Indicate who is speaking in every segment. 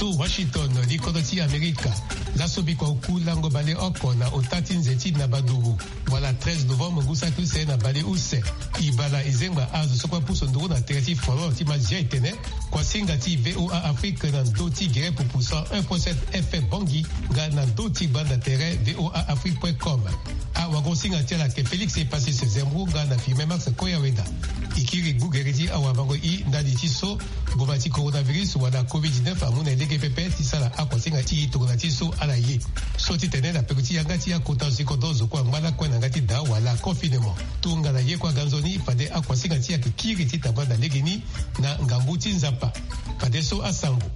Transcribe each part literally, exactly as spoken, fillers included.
Speaker 1: so Washington likodoti Amerika lasobi kwa uku lango bale oko na otati nzeti na badugu wala treize novembre ngusa kuse na bale use ibala izengba azu sokwa puso nduru na tereti foro ti mazia itene kwa singa ti V O A Afrique na ndoti gere pupusa un virgule sept F M Bongi ga na ndoti banda tere V O A Afrique point com a wagonsinga tiala ke Félix e passé ses zembru ga na firme Max Koyaweda ikiri gugeriti awa bango i ndadi ti so bobati coronavirus wala covid dix-neuf amuna elege pepe ti sala akosinga ti tokona ti so ala ye so ti tene na pekuti yanga ti akota sikodozo kwa ngala kwa na ngati da wala confinement tunga na ye kwa ganzoni fade akosinga ti akikiri ti tabanda legini na ngambu ti nzapa fade so asango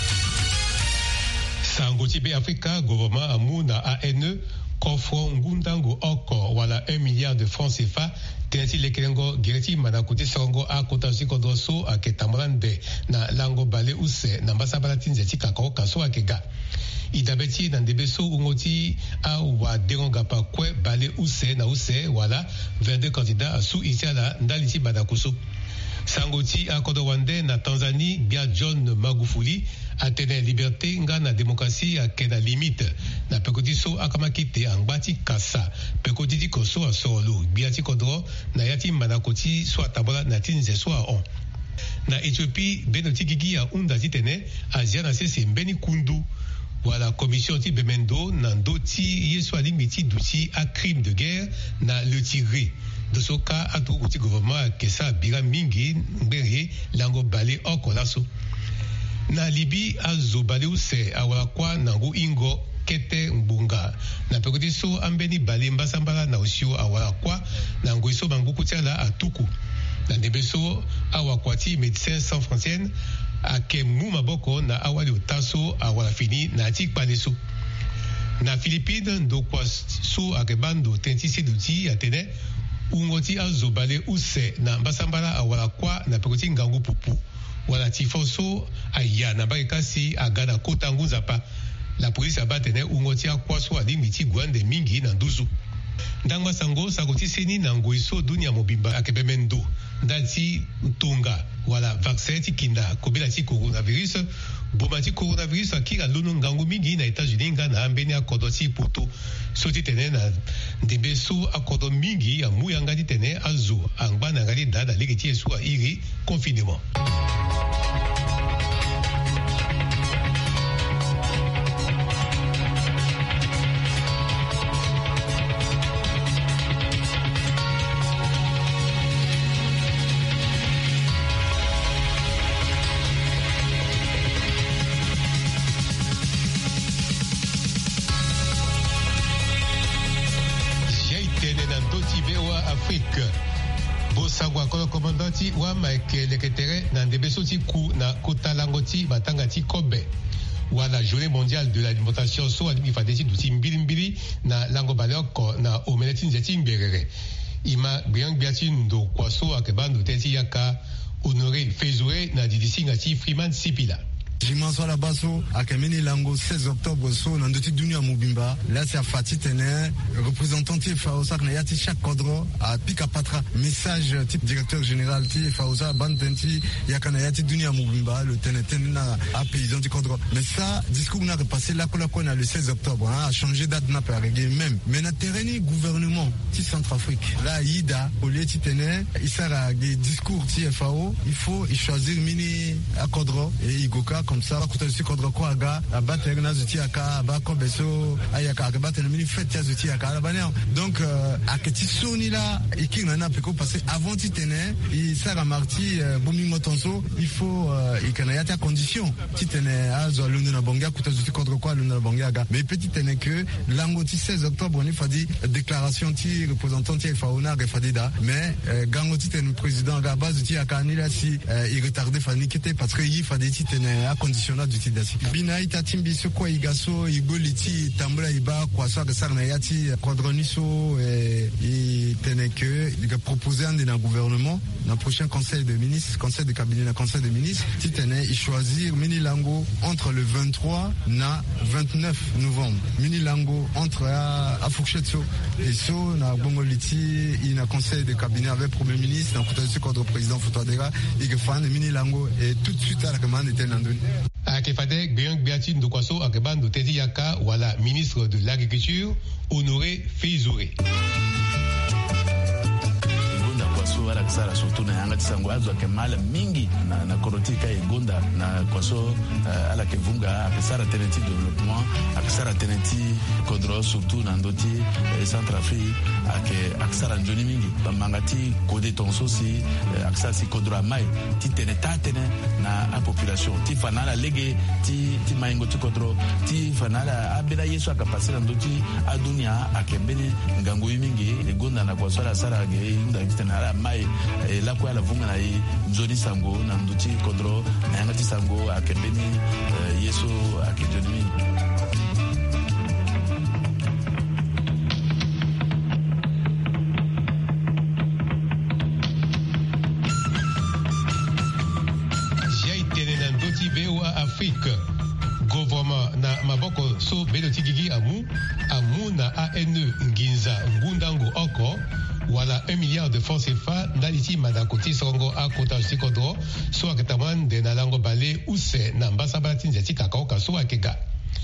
Speaker 1: sango ti be Afrika gouvernement amuna A N E kofro ngundango oko wala un milliard de francs C F A teneti lekelengo gireti manakuti songo a kota sikodo so a ketamrande na lango bale use na mbasa bala tinzeti kakao kaso akega idabeti na ndebeso ungoti a wa deronga pa kwe bale use na use wala vingt-deux candidats sous isiala ndaliti badakuso sangoti a kodowande na Tanzanie bia John Magufuli atene liberté nga na démocratie a kena limite na pekoti so akamakite angbati kasa pekoti di koso a solo biati kodro na yati manakoti so atabala na tinze so a on na Éthiopie benoti gigi a unda titene Asia na sese mbeni kundu wala commission ti bemendo na ndoti yeso alimiti duti a crime de guerre na le tiré de soka atu uti gouvernement kesa bira mingi mbere lango bale okolaso na Libi azo bale use awala kwa nangu ingo kete mbunga na pekoti so ambeni bale mbasambala na usio awala kwa nangu iso bangu kutiala atuku na ndebeso awakwati Médecins Sans Frontières ake mu maboko na awali utaso awala fini na atik paleso na Philippines ndo kwa so akebando tenti seduti atene ungoti azo bale use na mbasambala awala kwa na pekoti ngangu pupu wala tifoso aya na bakasi agana kota ngunzapa la police abatene ungoti akwaso alimiti gwande mingi na nduzu ndangwa sango sakoti seni na ngoiso dunia mobimba akebemendo ndati ntunga wala vaccin ti kinda kobela ti coronavirus boma ti coronavirus akira lono ngangu mingi na États-Unis nga na ambeni akodo ti poto so ti tene na ndembe so akodo mingi amu yanga ti tene azo angba na ngali dada leki ti esu a iri confinement. Bosangwa kono komandati wa Mike Leketere na ndebeso ti ku na kota langoti batanga ti kobe wala journée mondiale de l'alimentation so alimi fadeti duti mbili mbili na lango baloko na omeleti nzeti mberere ima biang biati ndo kwaso akebando teti yaka honoré Fezoué na didisinga ti Freeman Sipila.
Speaker 2: Dimanche à la basso, à Kameni Lango, seize octobre, so, dans le Dunia Mubimba. Là, c'est à Fatih Tene, représentant de Faouza, Nayati chaque cadre, à Pikapatra, message type directeur général, Faouza, Bandenti, Yakanayati Dunia Mubimba, le Tene Tene, à paysan du cadre. Mais ça, discours n'a repassé là, qu'on a le seize octobre, hein, a changé date, n'a pas réglé même. Mais na terrain, gouvernement, ti Centrafrique. Là, Ida, au lieu de Tene, il sert à des discours, ti F A O, il faut choisir mini à cadre, et Igoka, comme ça kuta si kodro ko aga abattre na zuti aka abako beso ayaka abattre mini fête ya zuti aka alabania donc aketi soni la ikinga na peko parce avant titene il sera marti bomi motonso il faut ikana yata condition titene azo lundo na bonga kuta zuti kodro ko lundo na bonga aga mais petit tene que lango ti seize octobre on fadi déclaration ti représentant ti fauna ga fadida mais gango titene président ga base ti aka ni la si il retardé fani kete parce que il fadi titene conditionnel d'utilisation. Bina ita timbi so kwa igaso igoliti tambula iba kwa so ga sarna yati quadroniso et teneke il a proposé un dans gouvernement dans prochain conseil de ministres, conseil de cabinet, dans conseil de ministres, titene il choisir mini lango entre le vingt-trois na vingt-neuf novembre. Mini lango entre à, à Fourchetso et so na bongoliti il a conseil de cabinet avec premier ministre dans côté contre président Foutadera et que fan mini lango et tout de suite à la commande était l'andoni.
Speaker 1: Akefade Gbeyon Gbeati Ndokwaso Akebando Tedi Yaka wala ministre de l'Agriculture Honoré Feizouré.
Speaker 3: Wala kusala surtout na yanga tisango azwa kemala mingi na na korotika egonda na kwaso uh, ala kevunga akisara tenenti development akisara tenenti kodro surtout na ndoti eh, Centrafrique ake akisara njoni mingi bamangati kode tonso si eh, akisara si kodro amai ti teneta tene na a population ti fanala lege ti ti maingo ti kodro ti fanala abela yesu akapasira ndoti adunia akembene ngango mingi egonda na kwaso ala sara ge inda tena mai la kwa la vunga na i nzoni sango na nduti kodro na yangati sango akembeni yeso akidoni.
Speaker 1: Jai tene na ndoti V O A Afrique gouvernement na maboko so beloti gigi amu amu na A N E nginza ngundango oko wala un milliard de francs C F A ndaliti madakoti songo a kota sikodro so aketaman de na lango bale use na mbasaba tinjati kakao kaso akega.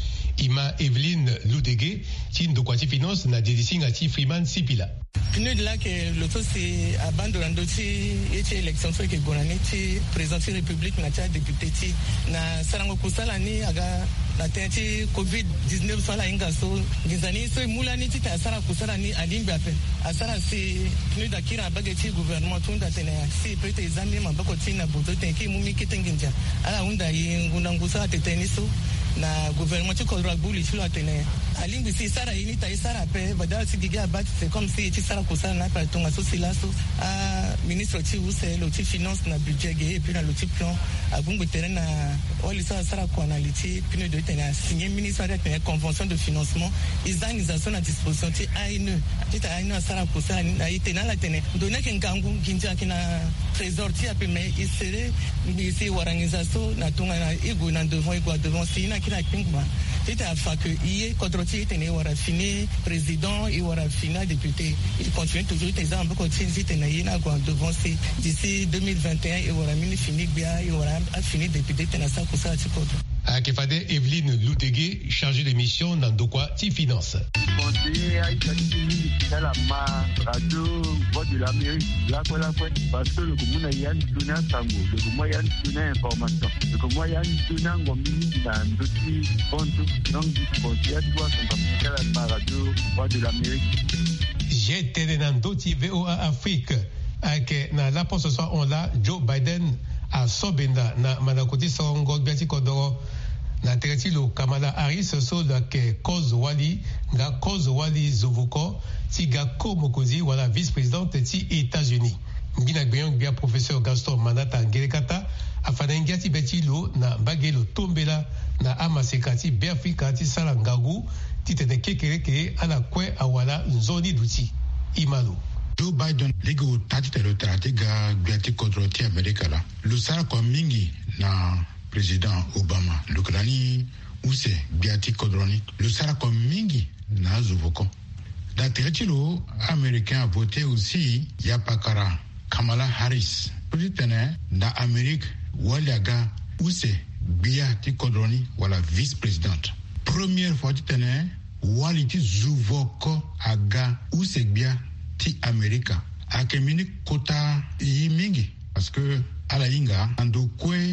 Speaker 1: Ima Evelyne Ludege tindo kwati finance na dedisinga ti Freeman Sipila.
Speaker 4: P N U D là que l'auto c'est abandonné aussi et c'est élection fait que gonani ti président de la République na ti député ti na sarango kusala ni aga na tenti covid dix-neuf sala inga so ngizani so mulani ti ta sara kusala ni alimbe ape asara si P N U D akira bageti gouvernement tunda tene si peut examiner mabako ti na boto tenki mumi kitenginja ala unda yi ngunda ngusa teteni so na gouvernement ti kodra buli ti lo atene alimbi si sara ini ta sara pe badal si giga bat c'est comme si ti sara kusala na pa tonga so silaso a ministre ti use lo ti finance na budget ge et puis na lo ti plan abungu terrain na oli sa sara ko analiti P N U D tene signé ministre de tene convention de financement organisation à disposition ti A N E ti ta A N E sara kusala na itena la tene dona ke ngangu nginja kina trésor ti ape mais il serait ici organisation na tonga na igo na devant igo devant si na kina pingma c'était à fa que hier contre ti tene wara fini président et wara fini député il continue toujours tes ambes continue tene yina go devant si d'ici deux mille vingt et un et wara mini fini bien et wara fini député tene sa ko sa ti ko
Speaker 1: Akefade Evelyne Ludege chargée de mission dans Dokwa ti finance.
Speaker 5: Conseiller à Italie, dans la radio Voix de l'Amérique, là quoi là quoi, parce que le commun y a une donnée sango, le commun y a une donnée information, le commun y a une donnée en gommini dans d'autres comptes, donc du conseiller à toi, son papier à la radio Voix de l'Amérique.
Speaker 1: J'ai télé dans d'autres V O A Afrique, avec na la poste soit on là Joe Biden a sobenda na manakoti songo biati kodoro na teretilo Kamala Harris so la ke cause wali nga cause wali zovuko ti ga ko mokozi wala vice-présidente ti États-Unis mbina gbeyon bia professeur Gaston Manata Ngelekata afana ngati betilo na bagelo tombela na amasekati Afrika ti sala ngagu ti tene kekereke ala kwe awala nzoni duti imalo.
Speaker 6: Joe Biden lego tati tero trate ga gati kontroti Amerika la. Lusara kwa mingi na président Obama. Lukrani use gati kodroni. Lusara kwa mingi na zuvoko. Da teretilo américain a voté aussi yapakara Kamala Harris. Pritene na Amerika waliaga use gati kodroni wala vice-présidente. Première fois titene wali ti zuvoko aga use gbiya ti Amerika akemini kota yimingi parce que ala inga ando kwe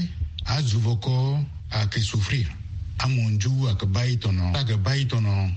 Speaker 6: azuvoko ake souffrir amonju ake baitono ake baitono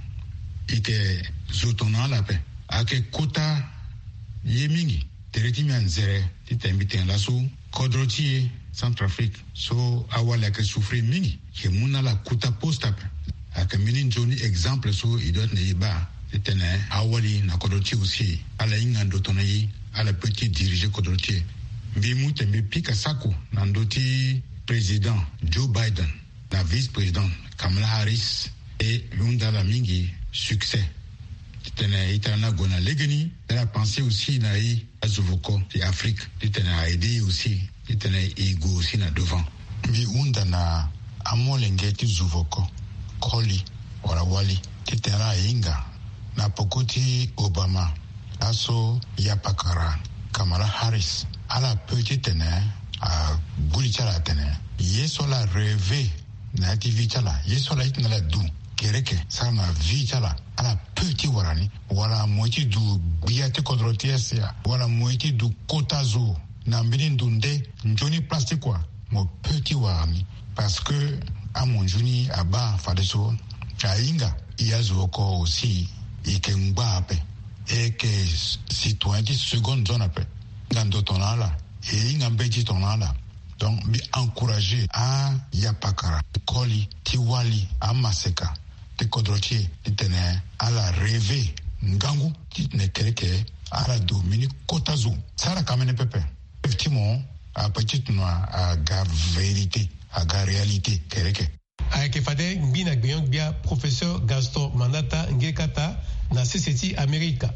Speaker 6: ike zotona la pe ake kota yimingi tereti mianzere ti tembiten laso kodroti Centrafrique so awala ake souffrir mingi ke muna la kota posta pe ake mini njoni exemple so idot ne iba tene awali na kodoti aussi ala inga ndotona yi ala petit diriger kodoti mbi mute mbi pika sako na ndoti président Joe Biden na vice-président Kamala Harris et lunda la mingi succès tene itana gona legeni la pensée aussi na yi azuvoko de Afrique tene a aidé aussi tene ego aussi na devant mbi unda na amolenge ti zuvoko koli wala wali tene inga na pokoti Obama aso yapakara Kamala Harris ala petite tene a bulichala tene yeso la rêvé na ti vichala yeso la itna la du kereke sa na vichala ala petit warani wala moitié du biate kodrotiasia wala moitié du kotazo na mbini ndunde njoni plastique quoi mo petit warani parce que à mon juni aba fadeso ainga iazo ko aussi et que mbape et que citoyen de seconde zone après ngando tonala et ngambeji tonala. Donc, bi encourager à Yapakara, Koli, Tiwali, à Maseka, te Kodrotier, tene à la rêver, Ngangu, titne Kereke, à la Dominique Kotazo. Ça la kamene pepe. Effectivement, à petite noix, à ga vérité, à ga réalité, Kereke.
Speaker 1: Avec Fade, Mbina Gbeyon Bia, professeur Gaston Manata Ngekata, na C C T America.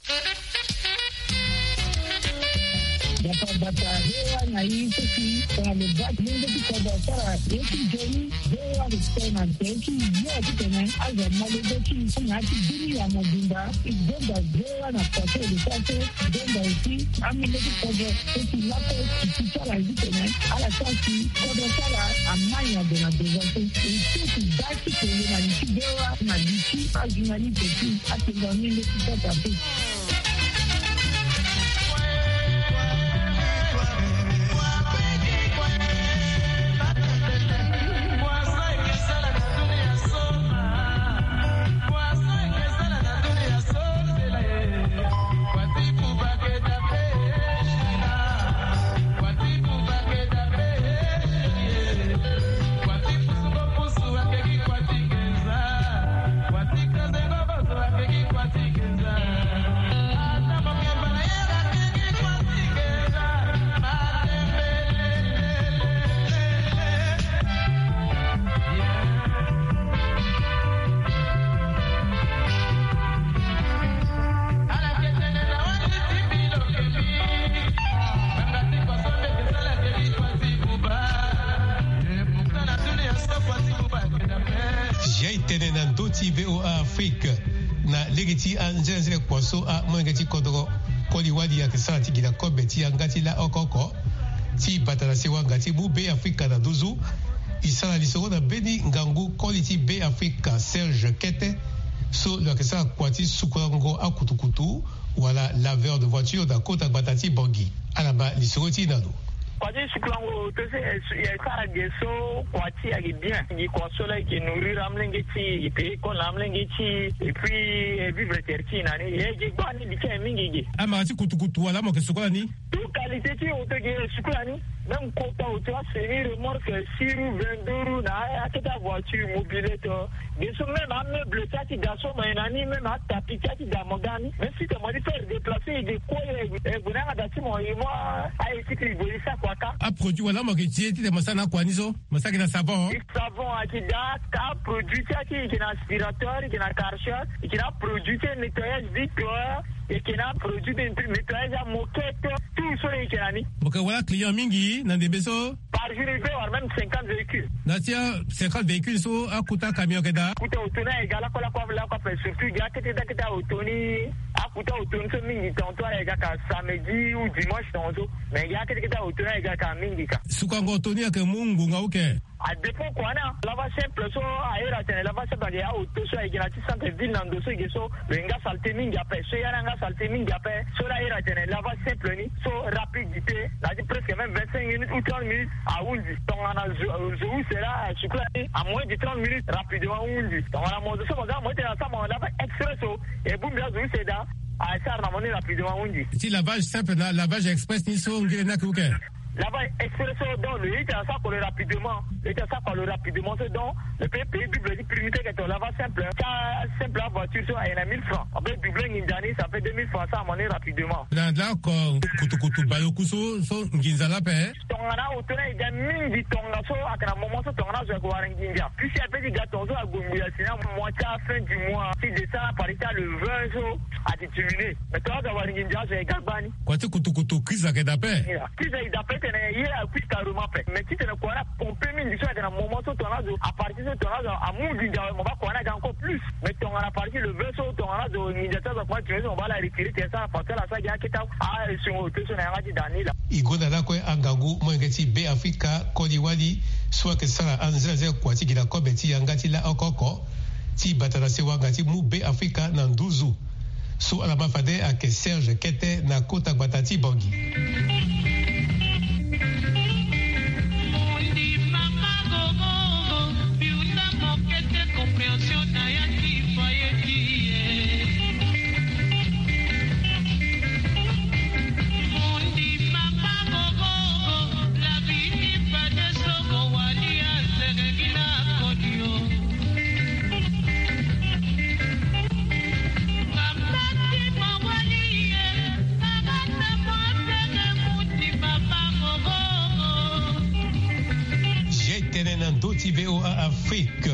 Speaker 7: Data data hewa na hii sisi kwa lebaki mungu kikoda sara yeki joni hewa ristena yeki yote tena aza malebeki ngati dini ya mabunda igenda hewa na pate de pate denda usi amile kikoda yeki lapo kichara tena ala sasi koda sara amanya de na devote isi daki kwenye na hewa na dishi ajinali peki atengani kikoda peki.
Speaker 1: V O A Afrique na legiti anjenzele kwaso a mwengeti kodoro koli wadi ya kisati gila kobeti ya ngati la okoko ti batala sewa ngati bu be Afrika na duzu isala lisoro na beni ngangu koli ti be Afrika Serge Kete so lo kisa kwati sukurango a kutukutu wala laveur de voiture da kota batati bongi alaba lisoro ti nado.
Speaker 8: Kwadi suklango tose ya ka geso kwati ya bien ni konsola ki nourrir amlengeti pe ko lamlengeti et puis vivre terti nani ye je bani dike mingi
Speaker 1: ama ti kutukutu wala mo kesokola ni
Speaker 8: tu qualité ti otoge suklani même kota o toi c'est remorque siru venduru na aketa voiture mobilette geso même a meuble tati gaso mainani même a tapi tati da mogani même si tu modi faire déplacer de quoi e bunanga dati mo moi a écrit bolisa
Speaker 1: a produit wala mo ke tie ti de masana kwa nizo masaki na savon
Speaker 8: savon akida ka produit qui qui na aspirateur qui na karcher qui na produit nettoyage vitre et qui na produit de nettoyage à moquette tout ça et qui na ni
Speaker 1: boka wala client mingi na de beso
Speaker 8: par jour il fait même cinquante véhicules
Speaker 1: na tia cinquante véhicules so akuta camion keda
Speaker 8: kuta otona egala kola kwa la kwa surtout ga kete da kete otoni akuta otoni so mingi tonto ega ka samedi ou dimanche tonto mais ga kete kete otona ega ka mingi ka
Speaker 1: sukango otoni ke mungu ngauke
Speaker 8: a dépôt kwana lava simple so aera tene lava simple ya auto so egina ti centre ville nando so geso benga salte mingi ape so yana nga salte mingi ape so la era tene lava simple ni so rapidité la di presque même vingt-cinq minutes ou trente minutes à undi tongana zo sera suklani à moins de trente minutes rapidement undi tongana mo so mo ga mo tena sa mo lava expresso e bumbia zo seda a ça na moni rapidement undi
Speaker 1: si lavage simple na lavage express ni so ngire na kuke
Speaker 8: là-bas, expresso dans le hit, ça pour le rapidement. Et ça pour le rapidement, c'est dans le pays double primité que ton lava simple. Ça, simple la voiture, ça, il y a mille francs. Après, double Nindani, ça fait deux mille francs, ça, à monnaie rapidement.
Speaker 1: Là, là, quand kutu kutu bayokuso, so, nginzala pe.
Speaker 8: Tongana, autour, il y a mille dit tonga, so, à un moment, so, tongana, je vais voir un ginja. Puis, si après, il y a ton so, à Gombuya, sinon, moitié à la fin du mois, si descend, par état, le vingt, so, à déterminer. Mais toi, d'avoir un ginja, j'ai gagné.
Speaker 1: Quoi, tu kutu kutu, qui ça, que d'après?
Speaker 8: Qui ça, d'après, tene ye a plus carrément fait mais si tene ko na pomper min du soit dans moment so ton razo à partir de ton razo à mon du on va ko na encore plus mais ton à partir le verso ton razo immédiatement va tu on va la retirer ça à partir la ça ya kita a sur que son ngati danila
Speaker 1: igona la ko angangu mo ngati be Africa kodiwali soit que ça anzaze kwa ti gila ko beti ngati la okoko ti batala se wangati mu be Africa na nduzu so ala mafade ake Serge Kete na kota batati bongi. V O A Afrique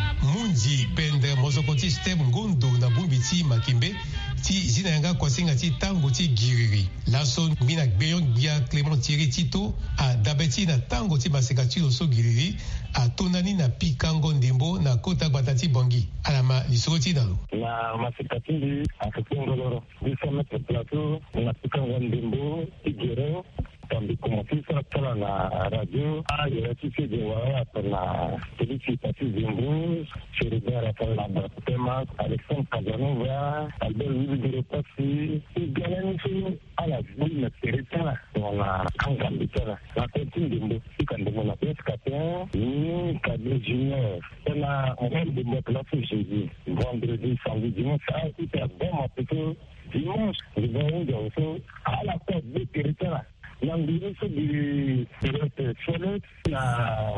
Speaker 1: Mundi pendre mozokoti step ngondo na bumbiti makimbe ti zinanga kwasinga ti tango ti giriri laso mina gbeyon bia Clément Thierry Tito a dabeti na tango ti masekati oso giriri a tonani na pikango ndembo na kota batati bongi alama lisoti dalo
Speaker 9: na masekati ndi a kongoloro bisa mettre plateau na pikango ndembo ti gere tambi como fisa kala na radio a yera ti se de wa na téléfitati zimbu cheribera kala na tema Alexandre Casanova Albert Wilbert Passi igalen fi ala bui na teretana na kangambi tana na tindimbo ikandemo na pescateur ni cadre junior na on de la classe jeudi vendredi samedi dimanche ça c'était bon plutôt dimanche le vendredi also ala ko de teretana l'ambiance du directeur na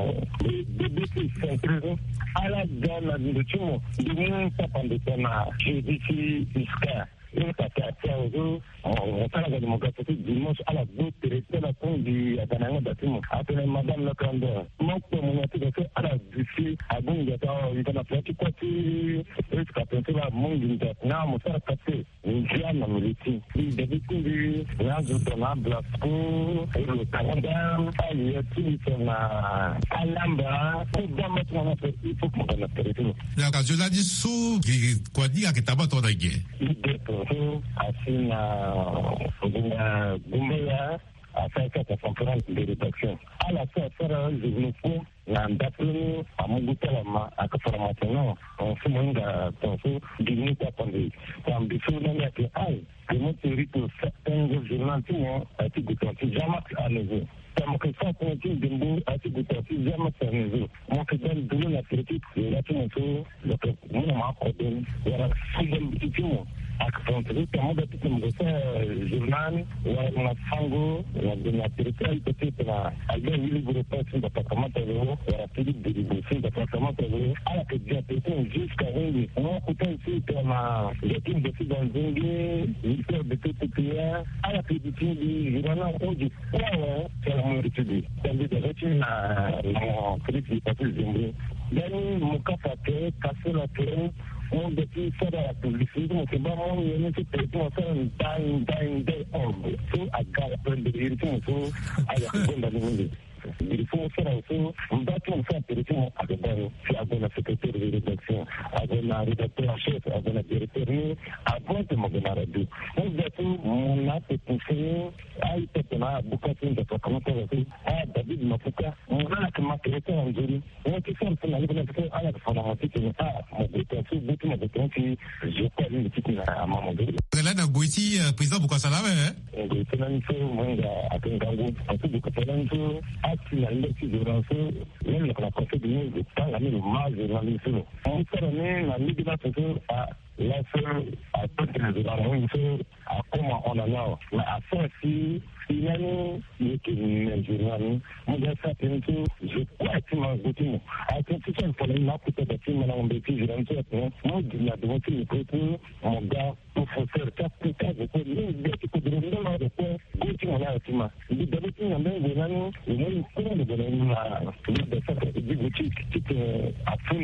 Speaker 9: bébé centre à la dans la direction du monde pendant na jeudi jusqu'à une patate au on parle de démocratie dimanche à la bout directeur la pont du atananga bâtiment après madame la grandeur mon communauté de à la d'ici à bon gata il a fait quoi tu est-ce que tu vas mon gata na mo ça capté une grande militi il devait du là je donne blasco et le Canada il y a tout na alamba pour dans notre notre il faut qu'on a territoire
Speaker 10: la occasion là dit sous quoi dire que t'as pas ton aiguille
Speaker 9: asina kuna gumbaya afaka ta conference de rédaction ala sa sara jignuko na ndapuni amugutala ma akaformation on fumunga tonso dignika pande tambi suna ya ke ai que mon territoire certains journalistes a été gutanti jamak à nouveau comme que ça pour une dimbo a été gutanti jamak à nouveau mon que dans de la critique la tout le mon ma kodon era fudem bitimo akafronter kama da tukum gosa journal wa na fango wa na territoire peut-être na albe wili groupe de département de wa Philippe de Diboussé département de ala que dia peut-être jusqu'à oui on peut aussi comme l'équipe de Fidanzingue ministère de Tutupia ala que du journal oji ouais c'est la moitié c'est de retirer na na critique parce que dan mukafate kasela que on depuis faire la publicité on se bat on y a une situation ça un time time day on so aga prendre de so aga bonne année il faut faire aussi on doit tout faire directement avec bon si avec la secrétaire de rédaction avec la rédacteur en chef avec la directeur avant de me radio on doit tout on a poussé à y peut-être beaucoup de choses comment ça va ah David Mafuka on a que ma secrétaire en joli on qui fait pour la liberté à la formation qui n'est pas mon détention beaucoup de temps qui je pas une petite à maman de
Speaker 10: là na Goiti président pourquoi ça là hein
Speaker 9: Goiti là il faut moi à Kangango en tout cas là il faut la liberté de lancer même la procédure de temps la même mal de lancer on fait la liberté à la seule à toute les organisations à comment on a là à faire si il y a une qui est journal moi j'ai fait un peu je crois que m'a goûté à tout ça pour les là peut-être que maintenant on béti je rentre moi il y a devant le côté mon gars pour faire quatre quatre de les béti que de le de quoi goûter on a aussi ma il devait être un même journal et moi il faut de donner la de ça du boutique qui a fait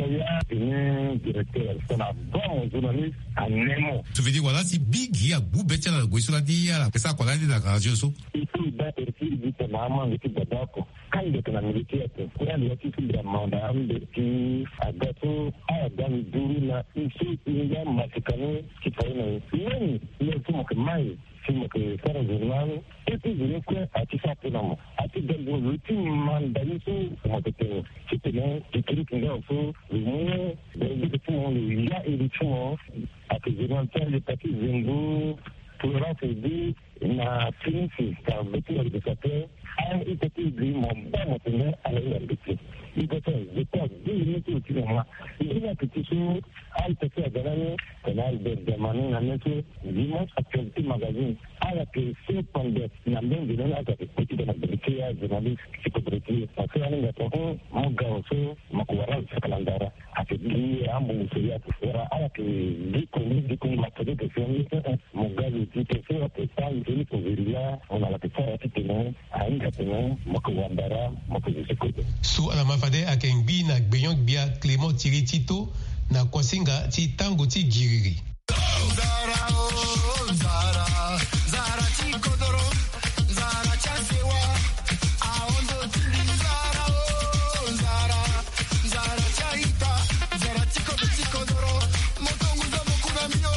Speaker 9: le directeur c'est un bon journaliste à Nemo
Speaker 10: tu veux dire voilà si big il y a boubeti la goûter la dire que ça quoi là de la radio so
Speaker 9: il faut battre ici vite maman de tout d'accord quand il est dans la militaire pour aller aussi sur le mandat de qui a gâteau a dans le doula ici il y a massacré qui fait une il est comme que mai sima que faire un journal et puis je ne crois à tout ça pour nous à tout dans le ultime mandat ici comment te dire c'était là qui critique là aussi le moins de tout le monde il y a et tout le monde à que je n'entends les petits zingos tolérance dit na finisi ka betu organisateur an ita ti bi mo ba mo tene ala ya betu ita ta de ta di ni ti ti ma ina ti ti su al ta ta da ne canal de de manu na ne ti vimos actuality magazine ala que se pende na men de na ta ti ti na betu ya journalist ki ko betu pa se ani ga to mo ga so mo ko wara sa kalandara a ke di ambu se ya era ala que di ko ni di ko ma ta de se ni mo ga ti ti se ta ini kuviria ona la pesa kitene ainga tene mokowandara mokozikude
Speaker 1: su ala mafade akengbi na gbeyon bia Clément Thierry Tito na kwasinga ti tango ti giriri zara o zara zara ti kodoro zara chasewa aondo ti zara o zara zara chaita zara ti kodoro motongu za mokuna mio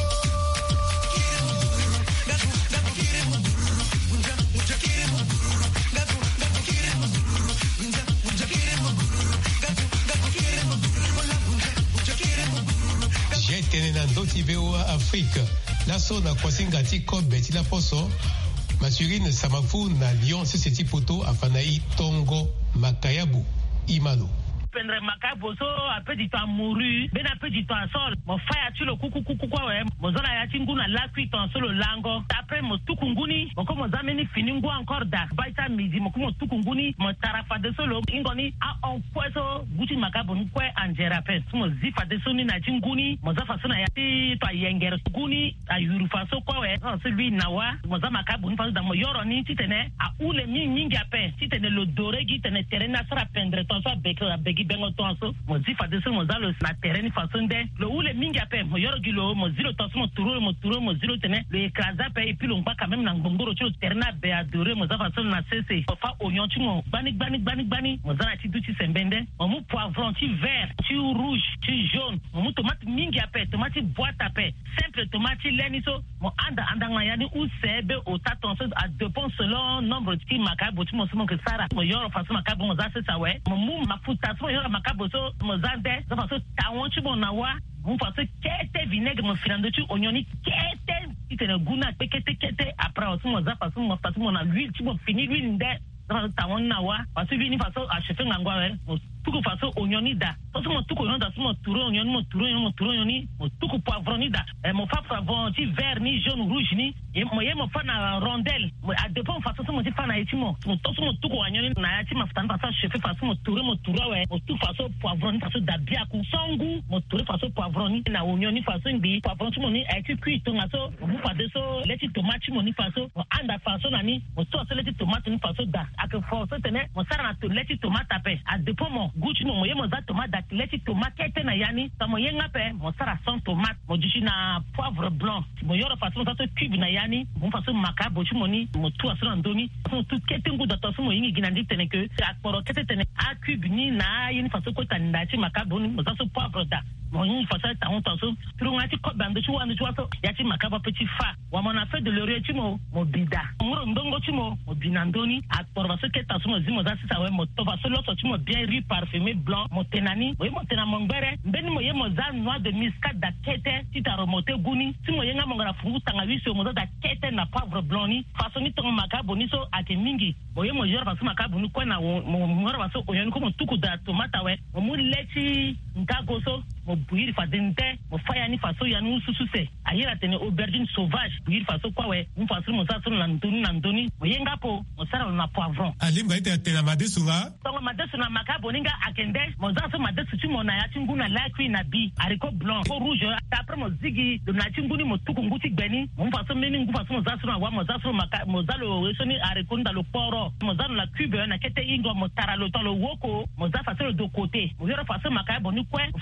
Speaker 1: Doti V O A Afrique laso na kwasinga ti kobe ti la poso Masurine Samafu na Lyon sisi poto afanayi Tongo Makayabu Imalo
Speaker 11: pendre makabo so ape di temps mouru ben ape di temps sol mo faya tu lo kuku kuku kwa we mo zona ya tinguna la kui ton solo lango après mo tukunguni mo ko mo zameni finingu encore da baita midi mo ko mo tukunguni mo tarafa de solo ingoni a on poiso guti makabo nkwe anjera pe mo zifa de soni na tinguni mo zafa sona ya ti to yengero guni a yuru faso kwa we no selvi nawa mo za makabo nfa da mo yoro ni titene a ule mi nyingi ape titene lo dore gi tene terena sara pendre ton so beke beki bengo tonso mo zifa de mo zalo na terrain façon de le ou le mingi ape mo yoro gilo mo zilo tonso mo turo mo turo mo zilo tene le écrasa pe et puis l'on pas quand même na ngongoro tu terrain be adoré mo zafa son na cc fa oignon tu mo bani bani bani bani mo zana ti duti sembende mo mu poivron ti vert ti rouge ti jaune mo mu tomate mingi ape tomate boîte ape simple tomate leniso mo anda anda ngayani ou sebe o tatonso à dépend selon nombre ti makabo ti mo so mo que sara mo yoro façon makabo mo za ça ouais mo mu mafuta yora makaboso mozande so faso tawon chibo na wa mu faso kete vinaigre mo filando tu onioni kete itene guna kete kete après aussi mo za faso mo faso mo na l'huile chibo fini l'huile nde so tawon na wa faso vini faso a chef ngangwa we tuku faso onioni da so mo tuku onioni da so mo turo onioni mo turo onioni mo turo onioni mo tuku poivron ni da mo fa poivron ti vert ni jaune rouge ni mo ye mo fa na rondelle a dépend faso so mo ti fa na etimo mo to so mo tuku onioni na ya ti ma fa faso chef faso mo turo mo turo we mo tu faso poivron faso da bia ku songu mo turo faso poivron ni na onioni faso ngi poivron ti mo ni e ti cuit to ngaso mo fa de so leti tomate mo ni faso mo anda faso na ni mo to so leti tomate ni faso da ake faso tene mo sara na to leti tomate ape a dépend mo guchi mo ye mo za tomate da leti tomate kete na yani ta mo ye ngape mo sara sans tomate mo dishi na poivre blanc mo yoro faso faso cube na yani mo faso makabo ti mo ni mo tu aso na ndoni so tu kete ngu da to so mo yingi ginandi tene ke akporo kete tene a cube ni na yin faso ko tanda ti makabo ni mo za so poivre da mo yin faso ta on to so trunga ti ko bando ti wa ni ti wa so ya ti makabo petit fa wa mo na fait de l'oreille ti mo mo bida mo ndongo ti mo mo binandoni akporo faso kete so mo zi mo za sa we mo to faso lo so ti mo bien riz parfumé blanc mo tenani mo mo tena mongere mbeni mo ye mo za noix de muscade da kete ti ta remonter guni ti mo ye nga mongara fungu tanga wiso mo za da kete na poivre blanc ni faso ni to makabo ni so ate mingi mo ye mo jora faso makabo ni ko na mo mo ra faso oyoni ko mo tuku da tomata we mo mu leti ngago so mo buiri fa dente mo faya ni faso ya nu sususe ayira tene aubergine sauvage buiri faso kwa we mo faso mo sa so na ndoni na ndoni mo ye ngapo mo sara na poivron
Speaker 1: alimba ite tena madesu nga
Speaker 11: to madesu na makabo ninga akende mo za so madesu ti mo na ya tinguna la kui na bi haricot blanc ko rouge après mo zigi do na tinguni mo tuku nguti gbeni mo faso meni ngu faso mo za so na wa mo za so maka mo za lo we so ni haricot ndalo poro mo za la cube na kete ingo mo tara lo to lo woko mo za faso do côté mo yoro faso makabo ni kwe fato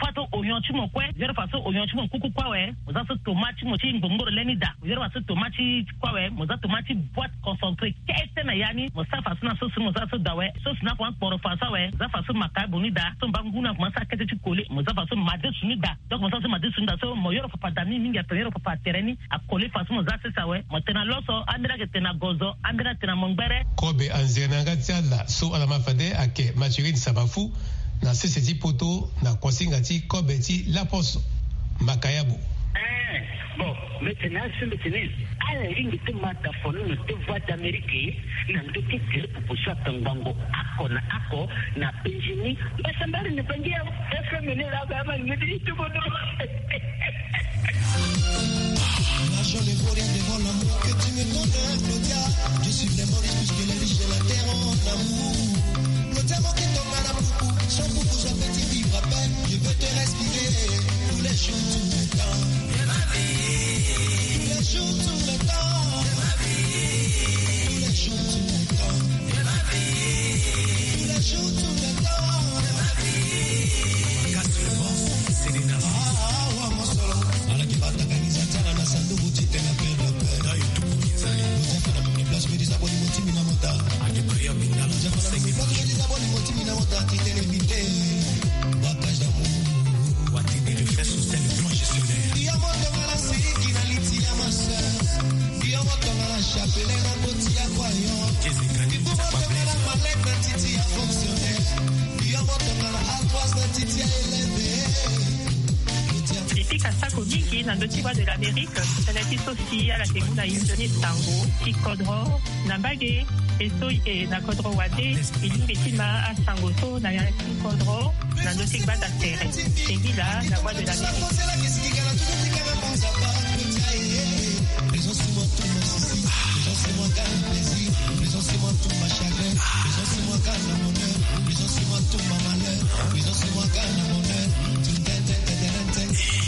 Speaker 11: oyonchi mo kwe yero faso oyonchi mo kuku kwa we moza so tomati mo chi ngongoro leni da yero faso tomati kwa we moza tomati boîte concentré kete na yani moza faso na sauce moza so dawe sauce na kwa poro faso we moza faso makai bonida so mbanguna moza kete chi kole moza faso made sunida donc moza so made sunida so mo yero papa dani mingi ya yero papa tereni a kole faso moza se sawe mo tena loso amira ke tena gozo amira tena mongbere
Speaker 1: kobe anzena ngatiala so ala mafade ake maturin sabafu na seseti poto na kwasingati kobeti la poso makayabu
Speaker 12: eh bon maintenant c'est maintenant ala ringi te mata fono no te voix d'Amérique na ndoke te pour ça tangango ako na ako na penjini basambari ne pangia F M ne la baba ngidi tu bodo
Speaker 13: l'argent est volé devant l'amour que tu me donnes Claudia je suis vraiment riche puisque les riches de la terre en amour Claudia mon qui tombe à la poupou sans poupou sans petit vivre à peine je veux te respirer tous les jours tout le temps de ma vie tous les jours tout le temps de ma vie tous les jours tout le temps de ma vie tous les jours tout le temps de ma vie casse le vent c'est des navires ah wa mon solo ala qui va t'organiser tana na sanduku tena penda penda itu kunizai unataka na mimi plus mimi saboni motimi na mota akipria minalo japo sengi plus mimi saboni motimi na mota titene bite bagage d'amour watini le fait sous celle blanche gestionnaire dia moto mala siki na liti ya masa dia moto mala chapele na boti ya kwayo jessica ni kwa bless maleta titi ya fonctionnaire dia moto mala altoise na titi ya eleve
Speaker 14: Ifika sako mingi na ndotiwa de l'Amérique, salati sosi ala teguna yindoni tango, tikodro, nambage, esoi e na kodro wade, ilimbe tima a sangoto na ya tikodro, na ndotik bada tere. Tegila na voix de l'Amérique.
Speaker 13: Les gens c'est moi tout mon souci, les gens c'est moi qui a le plaisir, les gens c'est moi tout ma chagrin, les gens c'est moi qui a le bonheur, les gens c'est moi tout ma malheur, les gens c'est moi qui a le bonheur, tout ten ten ten ten ten.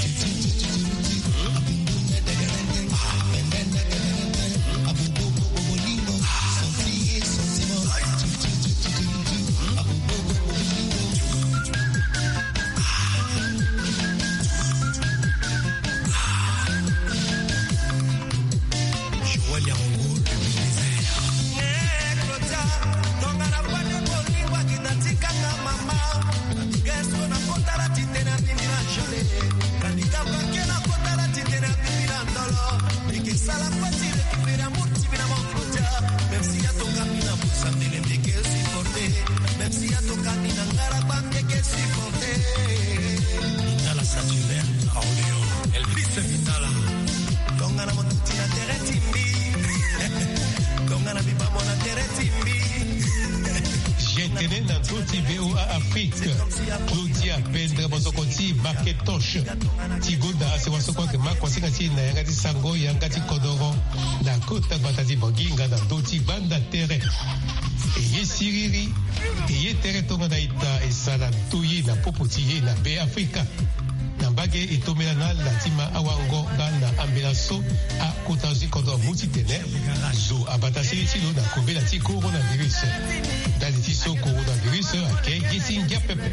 Speaker 1: Claudia Bendre Bozokoti Baketosh Tigoda Sewasoko ke makwasingati na yangati sango yangati kodoro na kota batati boginga na doti banda tere eye siriri eye tere tonga na ita esala tuyi na popoti na be Afrika na mbage itomela na latima awango na ambelaso a kotazi kodo multitene zo abatasi tilo na kobela ti coronavirus dali ti so coronavirus ake gisin ya pepe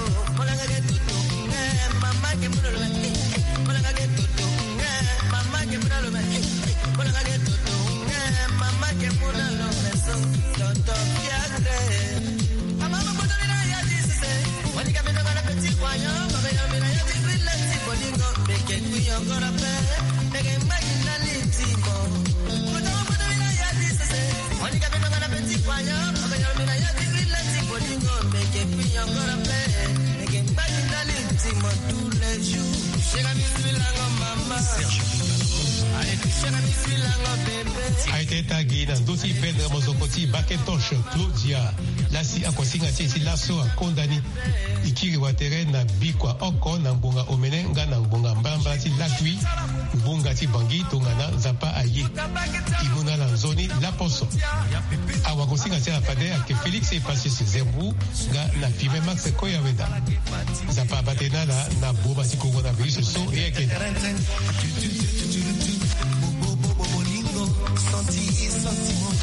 Speaker 1: Aiteta gina dosi Pedro Mozokoti Baketosh Claudia lasi akwasinga titi laso akondani ikiri watere na bikwa oko na mbunga omene nga na mbunga mbamba ti latwi mbunga ti bangi tongana nzapa aye imuna na nzoni la poso awakosinga ti apade ake Felix Epasis Zembu nga na pime Max Koya weda nzapa batena na na boba ti coronavirus so eyekena
Speaker 13: Senti, sentiment